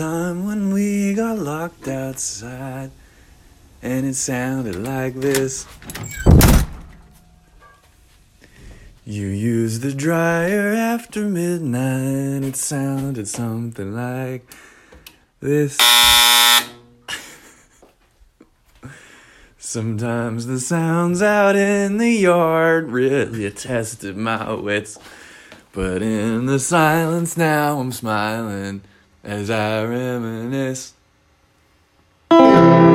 Time when we got locked outside, and it sounded like this. You used the dryer after midnight, it sounded something like this. Sometimes the sounds out in the yard really tested my wits, but in the silence now I'm smiling as I reminisce.